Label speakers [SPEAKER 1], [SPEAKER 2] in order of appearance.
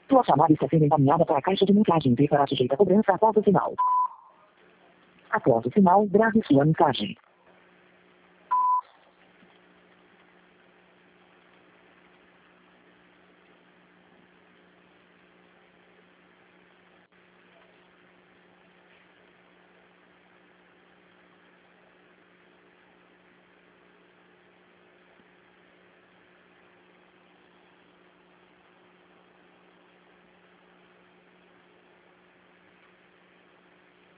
[SPEAKER 1] Tua chamada está sendo encaminhada para a caixa de mensagens e será sujeita a cobrança após o sinal. Após o sinal, grave sua mensagem.